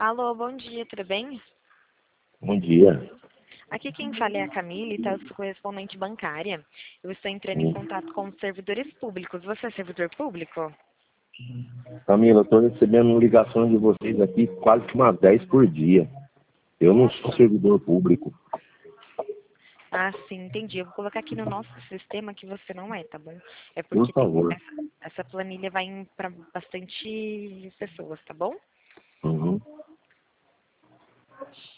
Alô, bom dia, tudo bem? Bom dia. Aqui quem fala é a Camille, tá? Eu sou correspondente bancária. Eu estou entrando em Sim. contato com os servidores públicos. Você é servidor público? Camila, eu estou recebendo ligações de vocês aqui quase que umas 10 por dia. Eu não sou Nossa. servidor público. Ah, sim, entendi. Eu vou colocar aqui no nosso sistema que você não é, tá bom? É Por porque favor. essa planilha vai para bastante pessoas, tá bom? Uhum.